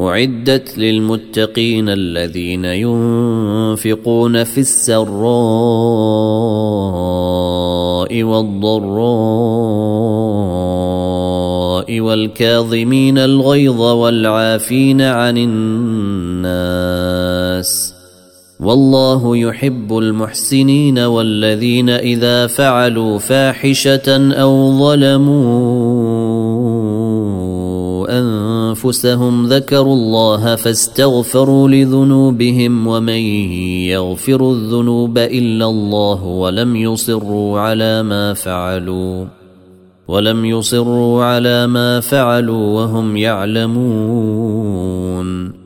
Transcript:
أعدت للمتقين الذين ينفقون في السراء والضراء والكاظمين الغيظ والعافين عن الناس والله يحب المحسنين والذين إذا فعلوا فاحشة أو ظلموا أنفسهم ذكروا الله فاستغفروا لذنوبهم ومن يغفر الذنوب إلا الله ولم يصروا على ما فعلوا وهم يعلمون